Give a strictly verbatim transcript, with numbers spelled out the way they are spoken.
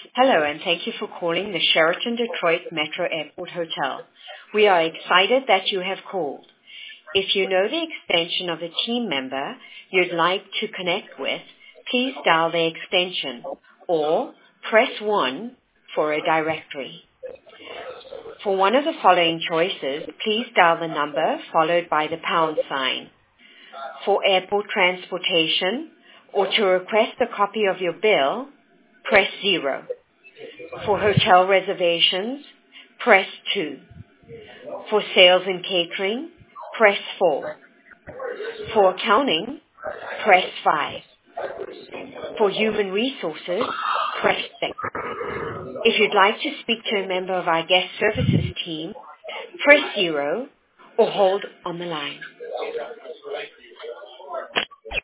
Hello, and thank you for calling the Sheraton Detroit Metro Airport Hotel. We are excited that you have called. If you know the extension of a team member you'd like to connect with, please dial the extension or press one for a directory. For one of the following choices, please dial the number followed by the pound sign. For airport transportation or to request a copy of your bill, press zero. For hotel reservations, press two. For sales and catering, press four. For accounting, press five. For human resources, press six. If you'd like to speak to a member of our guest services team, press zero or hold on the line.